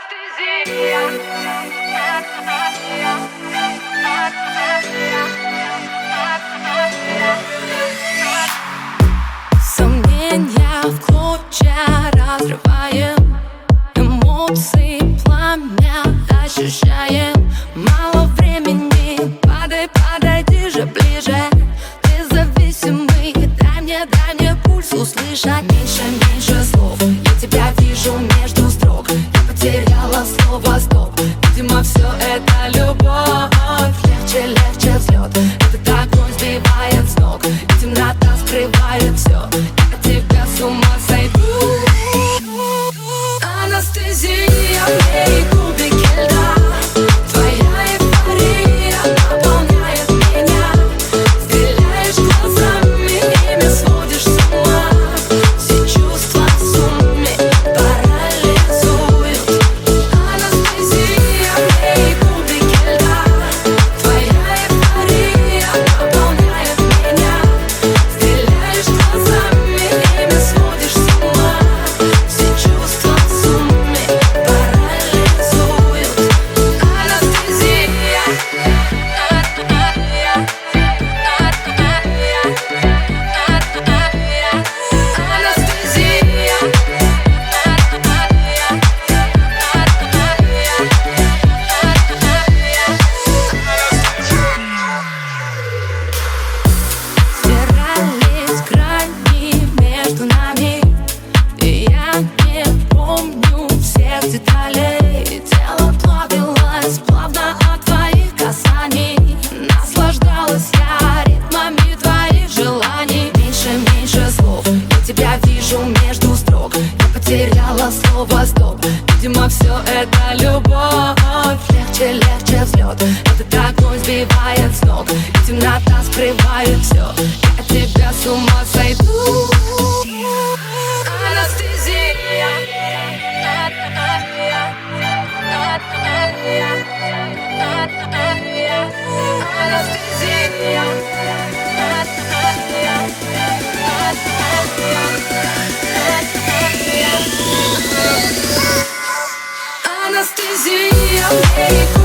Сомнения в клочья разрываем, эмоции пламя ощущаем. Мало времени, подойди же ближе. Ты зависимый, дай мне пульс услышать. Меньше слов, я тебя вижу между строк. Я потеряла слово стоп. Видимо, все это любовь. Легче взлет, этот огонь сбивает с ног, и темнота скрывает все. Я от тебя с ума сойду. Анестезия, мои кубики льда. Твоя эйфория наполняет меня. Стреляешь глазами, ими сводишь с ума. Все чувства в сумме парализуют. Анестезия, мои кубики льда. Твоя эйфория наполняет меня. Стреляешь глазами, ими сводишь с ума. Все чувства в сумме парализуют. Анестезия. Стирались грани между нами, и я не помню всех деталей. Тело плавилось плавно от твоих касаний. Наслаждалась я ритмами твоих желаний. Меньше слов, я тебя вижу между строк. Я потеряла слово стоп. Видимо, все это любовь. Легче взлет, этот огонь сбивает с ног, и темнота скрывает все. Я от тебя с ума сойду. Анестезия. Анестезия.